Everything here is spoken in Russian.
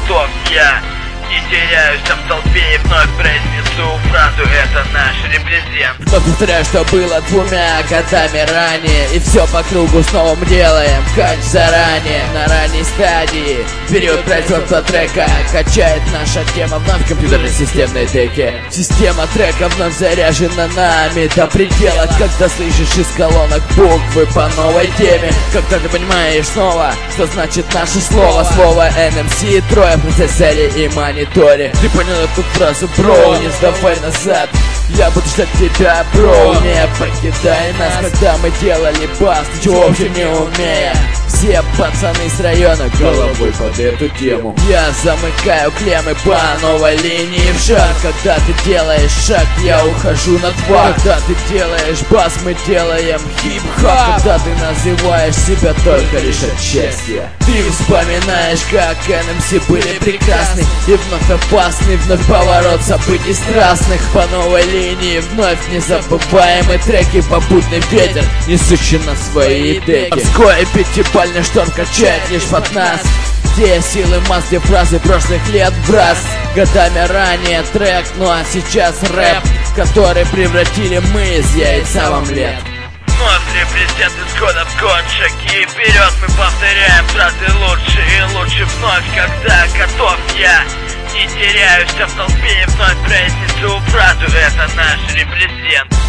готов я. Не теряюсь в толпе и вновь произнесу фразу: это наш репрезент. Вновь повторяю, что было 2 годами ранее, и все по кругу снова мы делаем, как заранее. На ранней стадии период производства трека качает наша тема вновь компьютерной системной деки. Система трека вновь заряжена нами до предела, когда слышишь из колонок буквы по новой теме. Когда ты понимаешь снова, что значит наше слово. Слово NMC, трое в процессоре и мониторе. Ты понял эту фразу, бро, не сдавай назад. Я буду ждать тебя, бро, не покидай нас. Когда мы делали бас, ничего вообще не умея. Все пацаны с района головой под эту тему. Я замыкаю клеммы по новой линии в шаг. Когда ты делаешь шаг, я ухожу на 2. Когда ты делаешь бас, мы делаем хип-хоп. Когда ты называешь себя только лишь от счастья, ты вспоминаешь, как NMC были прекрасны и вновь опасны, вновь поворот событий страстных. По новой линии вновь незабываемые треки, попутный ветер, несущий на свои деки. Морской пятибальный шторм качает лишь под нас, где силы масс, где фразы прошлых лет брас. Годами ранее трек, ну а сейчас рэп, который превратили мы из яйца в омлет. Вновь репрезент из года в год, шаги вперед, мы повторяем фразы лучше и лучше. Вновь, когда готов я, не теряюсь в толпе и вновь произнесу фразу: это наш репрезент.